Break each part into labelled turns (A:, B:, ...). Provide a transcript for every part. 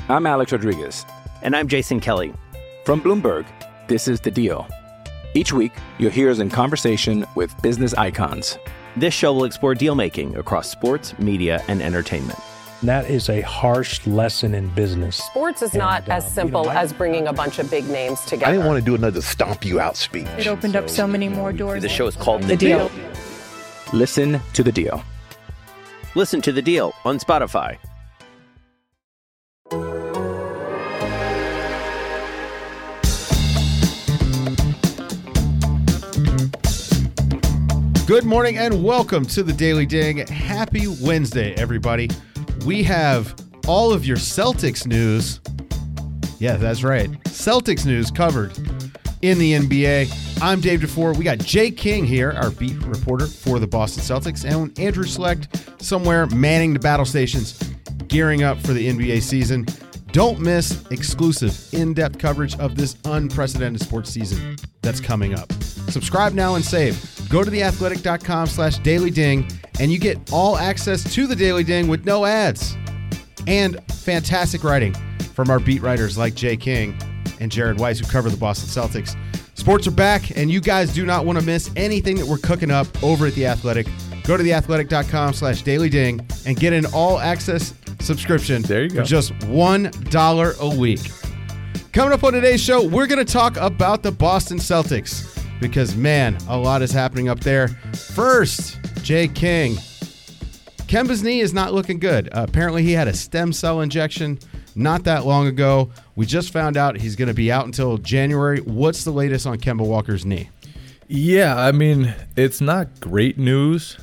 A: I'm Alex Rodriguez.
B: And I'm Jason Kelly.
A: From Bloomberg, this is The Deal. Each week, you'll hear us in conversation with business icons.
B: This show will explore deal-making across sports, media, and entertainment.
C: That is a harsh lesson in business.
D: Sports is not as simple as bringing a bunch of big names together.
E: I didn't want to do another stomp you out speech.
F: It opened up so many more doors.
B: The show is called The Deal.
A: Listen to The Deal.
B: Listen to The Deal on Spotify.
G: Good morning and welcome to the Daily Ding. Happy Wednesday, everybody. We have all of your Celtics news. Yeah, that's right. Celtics news covered in the NBA. I'm Dave DeFore. We got Jay King here, our beat reporter for the Boston Celtics, and Andrew Select somewhere manning the battle stations, gearing up for the NBA season. Don't miss exclusive, in-depth coverage of this unprecedented sports season that's coming up. Subscribe now and save. Go to theathletic.com/dailyding and you get all access to the Daily Ding with no ads. And fantastic writing from our beat writers like Jay King and Jared Weiss, who cover the Boston Celtics. Sports are back, and you guys do not want to miss anything that we're cooking up over at The Athletic. Go to theathletic.com/dailyding and get an all-access subscription for just $1 a week. Coming up on today's show, we're going to talk about the Boston Celtics because, man, a lot is happening up there. First, Jay King. Kemba's knee is not looking good. Apparently, he had a stem cell injection not that long ago. We just found out he's going to be out until January. What's the latest on Kemba Walker's knee?
H: Yeah, I mean, it's not great news.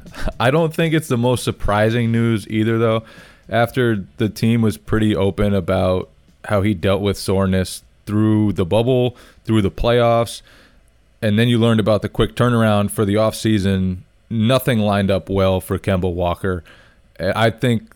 H: I don't think it's the most surprising news either, though. After the team was pretty open about how he dealt with soreness through the bubble, through the playoffs, and then you learned about the quick turnaround for the offseason, nothing lined up well for Kemba Walker. I think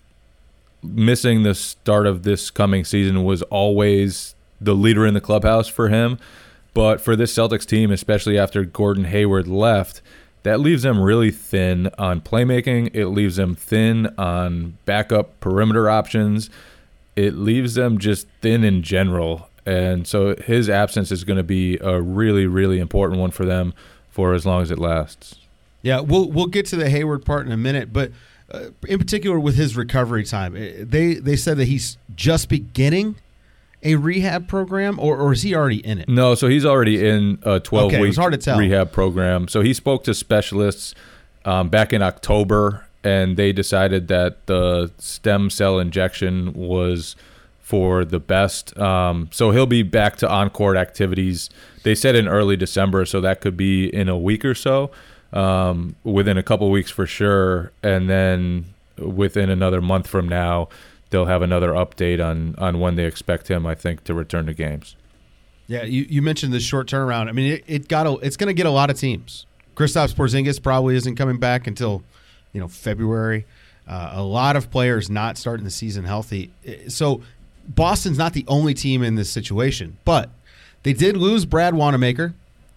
H: missing the start of this coming season was always the leader in the clubhouse for him. But for this Celtics team, especially after Gordon Hayward left, that leaves them really thin on playmaking. It leaves them thin on backup perimeter options. It leaves them just thin in general. And so his absence is going to be a really, really important one for them for as long as it lasts.
G: Yeah, we'll get to the Hayward part in a minute, but in particular with his recovery time, they said that he's just beginning a rehab program, or is he already in it?
H: No, so he's already in a 12-week rehab program. So he spoke to specialists back in October, and they decided that the stem cell injection was for the best. So he'll be back to on-court activities. They said in early December, so that could be in a week or so, within a couple weeks for sure. And then within another month from now, they'll have another update on when they expect him, I think, to return to games.
G: Yeah, you mentioned the short turnaround. I mean, it's going to get a lot of teams. Kristaps Porzingis probably isn't coming back until February. A lot of players not starting the season healthy. So Boston's not the only team in this situation, but they did lose Brad Wanamaker.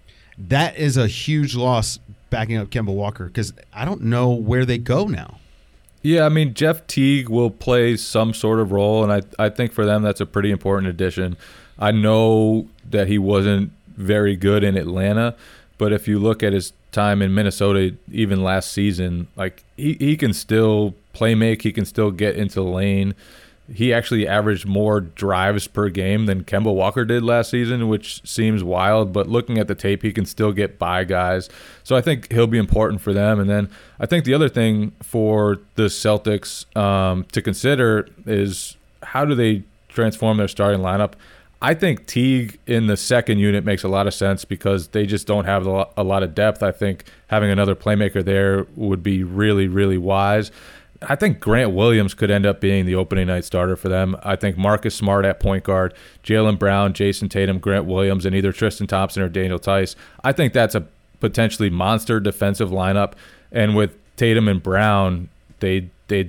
G: That is a huge loss backing up Kemba Walker because I don't know where they go now.
H: Yeah, I mean, Jeff Teague will play some sort of role, and I think for them that's a pretty important addition. I know that he wasn't very good in Atlanta, but if you look at his time in Minnesota, even last season, like he can still play make, he can still get into the lane. He actually averaged more drives per game than Kemba Walker did last season, which seems wild, but looking at the tape, he can still get by guys. So I think he'll be important for them. And then I think the other thing for the Celtics to consider is how do they transform their starting lineup? I think Teague in the second unit makes a lot of sense because they just don't have a lot of depth. I think having another playmaker there would be really, really wise. I think Grant Williams could end up being the opening night starter for them. I think Marcus Smart at point guard, Jaylen Brown, Jason Tatum, Grant Williams, and either Tristan Thompson or Daniel Tice. I think that's a potentially monster defensive lineup. And with Tatum and Brown, they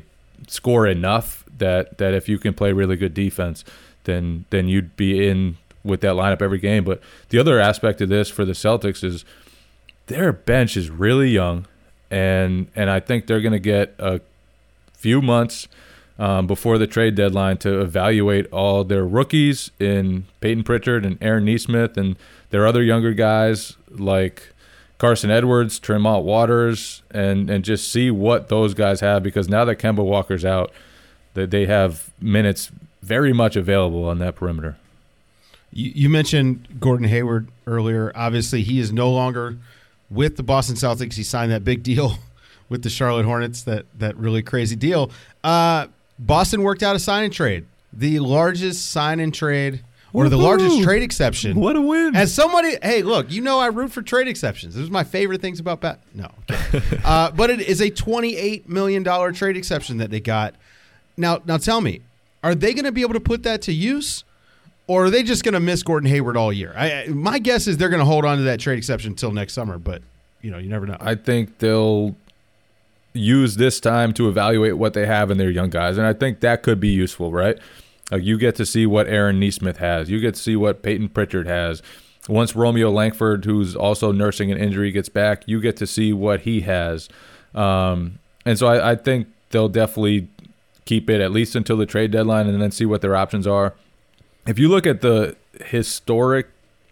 H: score enough that if you can play really good defense, then you'd be in with that lineup every game. But the other aspect of this for the Celtics is their bench is really young, and I think they're going to get a few months before the trade deadline to evaluate all their rookies in Peyton Pritchard and Aaron Nesmith and their other younger guys like Carson Edwards, Tremont Waters, and just see what those guys have, because now that Kemba Walker's out, that they have minutes very much available on that perimeter.
G: You mentioned Gordon Hayward earlier. Obviously, he is no longer with the Boston Celtics. He signed that big deal with the Charlotte Hornets, that really crazy deal. Boston worked out a sign and trade, the largest sign and trade, or the largest trade exception.
H: What a win.
G: As somebody, hey, look, I root for trade exceptions. This is my favorite things about No. Okay. But it is a $28 million trade exception that they got. Now tell me, are they going to be able to put that to use, or are they just going to miss Gordon Hayward all year? My guess is they're going to hold on to that trade exception until next summer, but you never know.
H: I think they'll use this time to evaluate what they have in their young guys, and I think that could be useful, right? Like, you get to see what Aaron Nesmith has. You get to see what Peyton Pritchard has. Once Romeo Langford, who's also nursing an injury, gets back, you get to see what he has. And so I think they'll definitely keep it at least until the trade deadline and then see what their options are. If you look at the historic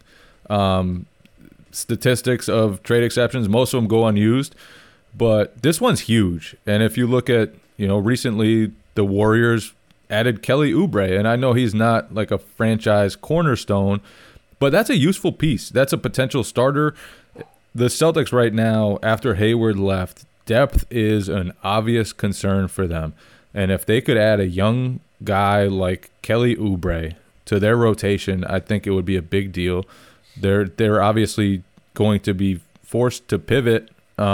H: statistics of trade exceptions, most of them go unused, but this one's huge. And if you look at, recently the Warriors added Kelly Oubre, and I know he's not like a franchise cornerstone, but that's a useful piece. That's a potential starter. The Celtics right now, after Hayward left, depth is an obvious concern for them. And if they could add a young guy like Kelly Oubre to their rotation, I think it would be a big deal. They're obviously going to be forced to pivot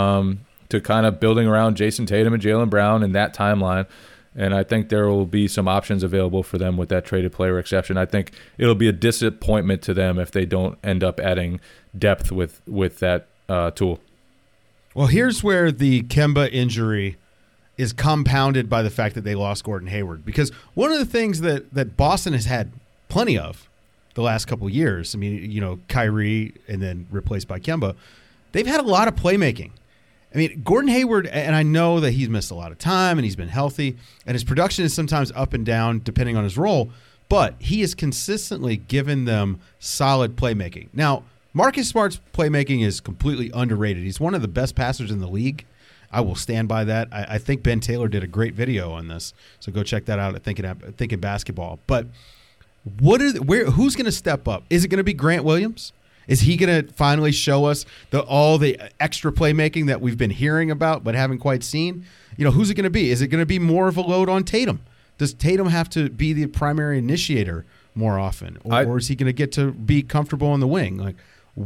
H: to kind of building around Jason Tatum and Jaylen Brown in that timeline. And I think there will be some options available for them with that traded player exception. I think it'll be a disappointment to them if they don't end up adding depth with that tool.
G: Well, here's where the Kemba injury is compounded by the fact that they lost Gordon Hayward. Because one of the things that Boston has had plenty of the last couple of years, I mean, Kyrie and then replaced by Kemba, they've had a lot of playmaking. I mean, Gordon Hayward, and I know that he's missed a lot of time and he's been healthy, and his production is sometimes up and down depending on his role, but he has consistently given them solid playmaking. Now, Marcus Smart's playmaking is completely underrated. He's one of the best passers in the league. I will stand by that. I think Ben Taylor did a great video on this, so go check that out at Thinking Basketball. But who's going to step up? Is it going to be Grant Williams? Is he going to finally show us all the extra playmaking that we've been hearing about but haven't quite seen? Who's it going to be? Is it going to be more of a load on Tatum? Does Tatum have to be the primary initiator more often, or is he going to get to be comfortable on the wing? Like,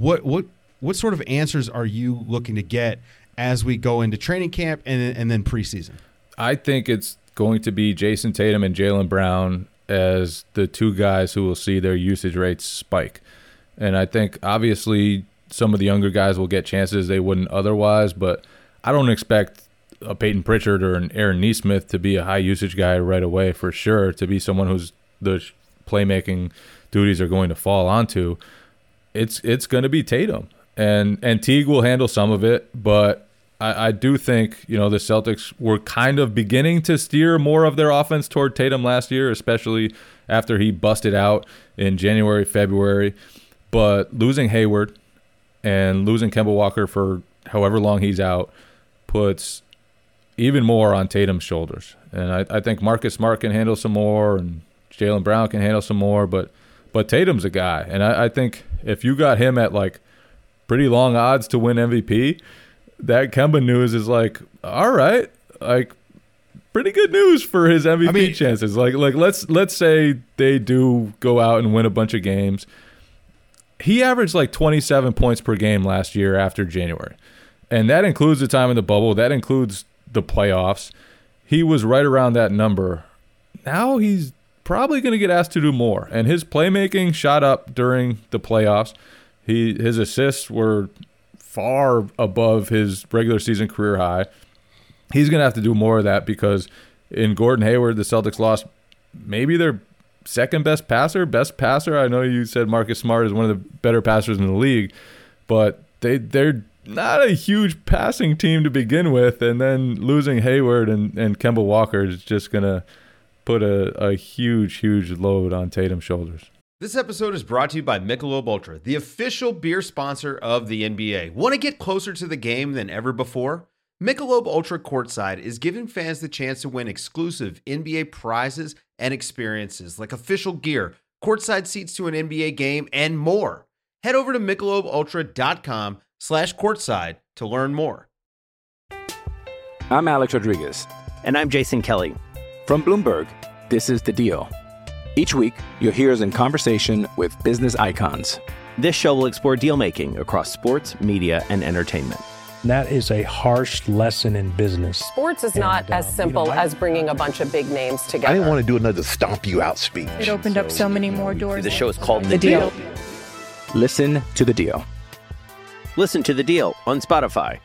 G: what sort of answers are you looking to get as we go into training camp and then preseason? I
H: think it's going to be Jason Tatum and Jaylen Brown as the two guys who will see their usage rates spike. And I think, obviously, some of the younger guys will get chances they wouldn't otherwise, but I don't expect a Peyton Pritchard or an Aaron Nesmith to be a high-usage guy right away, for sure, to be someone who's the playmaking duties are going to fall onto. It's going to be Tatum. And Teague will handle some of it, but I do think, the Celtics were kind of beginning to steer more of their offense toward Tatum last year, especially after he busted out in January, February. But losing Hayward and losing Kemba Walker for however long he's out puts even more on Tatum's shoulders. And I think Marcus Smart can handle some more and Jaylen Brown can handle some more, but Tatum's a guy. And I think if you got him at like pretty long odds to win MVP, that Kemba news is like, all right, like pretty good news for his MVP chances. Like let's say they do go out and win a bunch of games. He averaged like 27 points per game last year after January. And that includes the time in the bubble. That includes the playoffs. He was right around that number. Now he's probably going to get asked to do more. And his playmaking shot up during the playoffs. His assists were far above his regular season career high. He's going to have to do more of that because in Gordon Hayward, the Celtics lost maybe their second best passer. I know you said Marcus Smart is one of the better passers in the league, but they're not a huge passing team to begin with, and then losing Hayward and Kemba Walker is just going to put a huge load on Tatum's shoulders.
I: This episode is brought to you by Michelob Ultra, the official beer sponsor of the NBA. Want to get closer to the game than ever before? Michelob Ultra Courtside is giving fans the chance to win exclusive NBA prizes and experiences like official gear, courtside seats to an NBA game, and more. Head over to MichelobUltra.com/courtside to learn more.
A: I'm Alex Rodriguez.
B: And I'm Jason Kelly.
A: From Bloomberg, this is The Deal. Each week, you'll hear us in conversation with business icons.
B: This show will explore deal-making across sports, media, and entertainment.
C: That is a harsh lesson in business.
D: Sports is not as simple as bringing a bunch of big names together.
E: I didn't want to do another stomp you out speech.
F: It opened up so many more doors.
B: The show is called
F: The Deal.
A: Listen to The Deal.
B: Listen to The Deal on Spotify.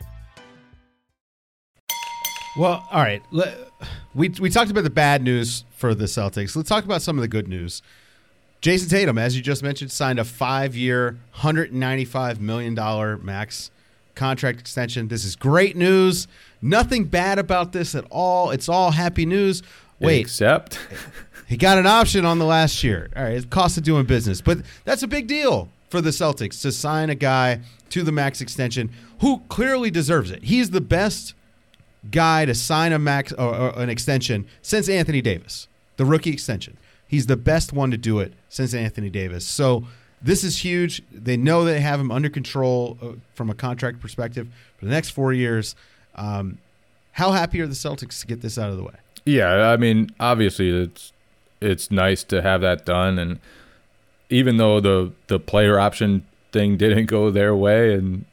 G: Well, all right. We talked about the bad news for the Celtics. Let's talk about some of the good news. Jason Tatum, as you just mentioned, signed a 5-year, $195 million max contract extension. This is great news. Nothing bad about this at all. It's all happy news. Wait.
H: Except
G: he got an option on the last year. All right, it's cost of doing business. But that's a big deal for the Celtics to sign a guy to the max extension who clearly deserves it. He's the best guy to sign a max or an extension since Anthony Davis, the rookie extension. He's the best one to do it since Anthony Davis. So this is huge. They know they have him under control from a contract perspective for the next 4 years. How happy are the Celtics to get this out of the way?
H: Yeah, I mean, obviously it's nice to have that done, and even though the player option thing didn't go their way, and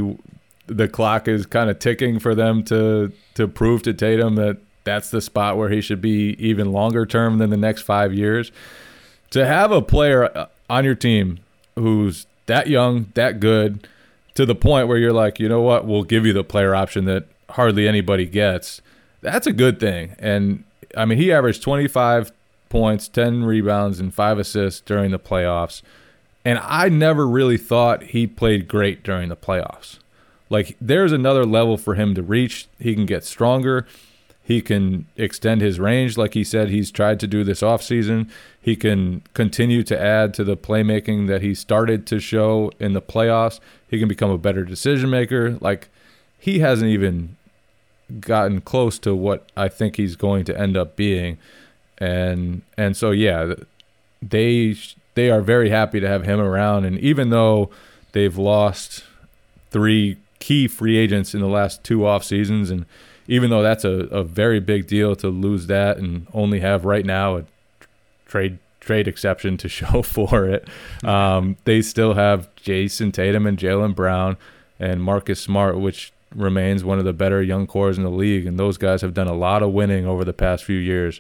H: the clock is kind of ticking for them to prove to Tatum that that's the spot where he should be even longer term than the next 5 years. To have a player on your team who's that young, that good, to the point where you're like, you know what, we'll give you the player option that hardly anybody gets, that's a good thing. And, I mean, he averaged 25 points, 10 rebounds, and 5 assists during the playoffs. And I never really thought he played great during the playoffs. Like, there's another level for him to reach. He can get stronger. He can extend his range like he said he's tried to do this offseason. He can continue to add to the playmaking that he started to show in the playoffs. He can become a better decision maker. Like, he hasn't even gotten close to what I think he's going to end up being. And so, yeah, they are very happy to have him around. And even though they've lost 3 key free agents in the last 2 off seasons, and even though that's a very big deal to lose that and only have right now a trade exception to show for it, they still have Jason Tatum and Jaylen Brown and Marcus Smart, which remains one of the better young cores in the league, and those guys have done a lot of winning over the past few years.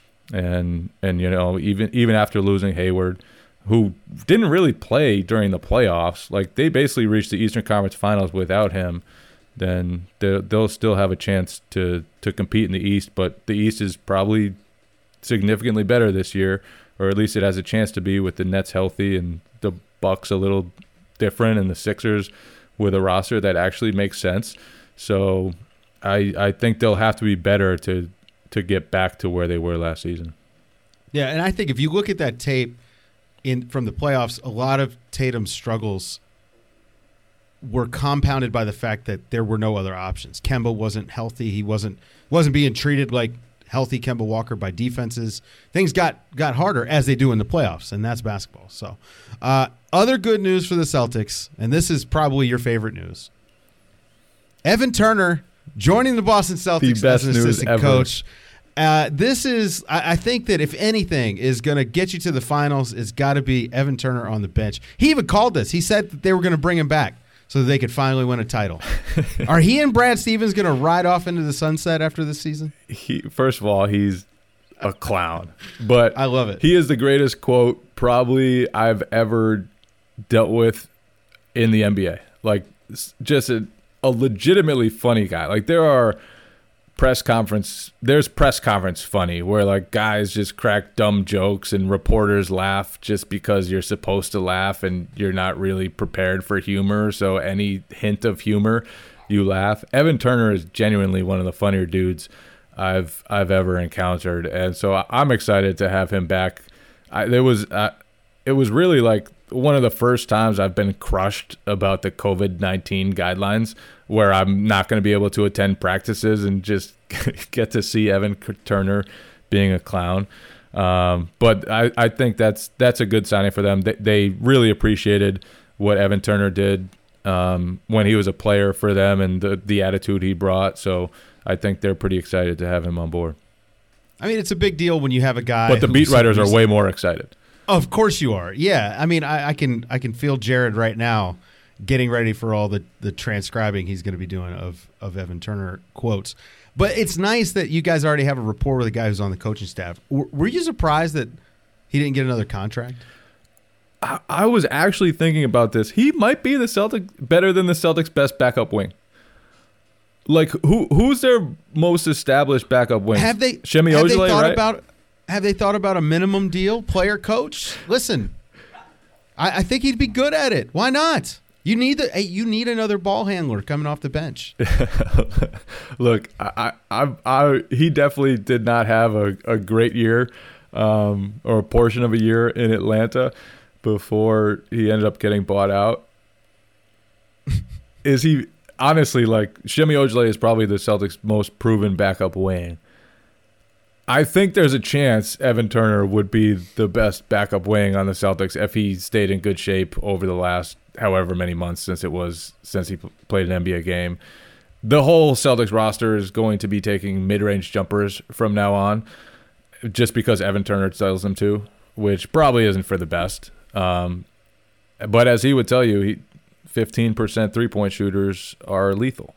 H: And you know, even after losing Hayward, who didn't really play during the playoffs, like they basically reached the Eastern Conference Finals without him, then they'll still have a chance to compete in the East. But the East is probably significantly better this year, or at least it has a chance to be, with the Nets healthy and the Bucks a little different and the Sixers with a roster that actually makes sense. So I think they'll have to be better to get back to where they were last season.
G: Yeah, and I think if you look at that tape from the playoffs, a lot of Tatum's struggles were compounded by the fact that there were no other options. Kemba wasn't healthy. He wasn't being treated like healthy Kemba Walker by defenses. Things got harder, as they do in the playoffs, and that's basketball. So other good news for the Celtics, and this is probably your favorite news. Evan Turner joining the Boston Celtics as an assistant coach. This is, I think that if anything is going to get you to the finals, it's got to be Evan Turner on the bench. He even called this. He said that they were going to bring him back so that they could finally win a title. Are he and Brad Stevens going to ride off into the sunset after this season?
H: First of all, he's a clown. But
G: I love it.
H: He is the greatest quote probably I've ever dealt with in the NBA. Like, just a legitimately funny guy. Like, there's press conference funny where like guys just crack dumb jokes and reporters laugh just because you're supposed to laugh and you're not really prepared for humor, so any hint of humor you laugh. Evan Turner is genuinely one of the funnier dudes I've ever encountered, and so I'm excited to have him back. It was really like one of the first times I've been crushed about the COVID-19 guidelines, where I'm not going to be able to attend practices and just get to see Evan Turner being a clown. But I think that's a good signing for them. They really appreciated what Evan Turner did when he was a player for them and the attitude he brought. So I think they're pretty excited to have him on board.
G: I mean, it's a big deal when you have a guy.
H: But the beat writers are way more excited.
G: Of course you are. Yeah. I mean, I can feel Jared right now getting ready for all the transcribing he's going to be doing of Evan Turner quotes. But it's nice that you guys already have a rapport with a guy who's on the coaching staff. Were you surprised that he didn't get another contract?
H: I was actually thinking about this. He might be better than the Celtics' best backup wing. Like, who's their most established backup wing? Shemi Ojeleye, right?
G: Have they thought about a minimum deal, player coach? Listen, I think he'd be good at it. Why not? You need another ball handler coming off the bench.
H: Look, he definitely did not have a great year or a portion of a year in Atlanta before he ended up getting bought out. Is he honestly, like, Shemi Ojeleye is probably the Celtics' most proven backup wing. I think there's a chance Evan Turner would be the best backup wing on the Celtics if he stayed in good shape over the last however many months since he played an NBA game. The whole Celtics roster is going to be taking mid-range jumpers from now on just because Evan Turner tells them to, which probably isn't for the best. But as he would tell you, 15% three-point shooters are lethal.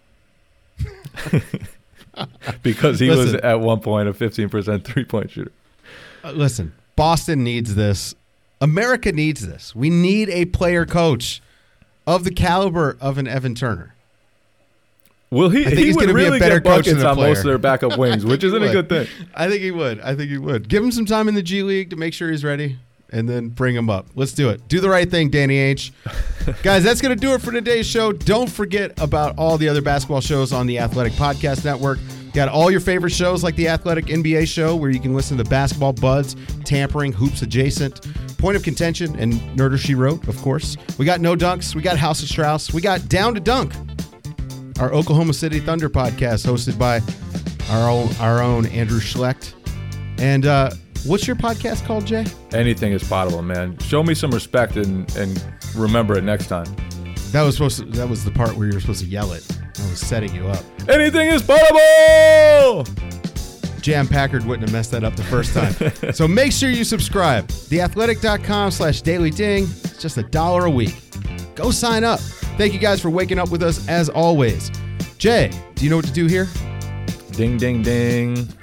H: Because he was at one point a 15% three-point shooter.
G: Listen, Boston needs this. America needs this. We need a player coach of the caliber of an Evan Turner.
H: Well, he would really get buckets on most of their backup wings, which isn't a good thing.
G: I think he would. Give him some time in the G League to make sure he's ready, and then bring him up. Let's do it. Do the right thing, Danny H. Guys, that's going to do it for today's show. Don't forget about all the other basketball shows on the Athletic Podcast Network. Got all your favorite shows like the Athletic NBA show, where you can listen to Basketball Buds, Tampering, Hoops Adjacent, Point of Contention, and Nerder She Wrote, of course. We got No Dunks. We got House of Strauss. We got Down to Dunk, our Oklahoma City Thunder podcast hosted by our own Andrew Schlecht. And what's your podcast called, Jay?
H: Anything is potable, man. Show me some respect and remember it next time.
G: That was the part where you were supposed to yell it. I was setting you up.
H: Anything is potable!
G: Jam Packard wouldn't have messed that up the first time. So make sure you subscribe. TheAthletic.com/dailyding. It's just $1 a week. Go sign up. Thank you guys for waking up with us as always. Jay, do you know what to do here?
H: Ding, ding, ding.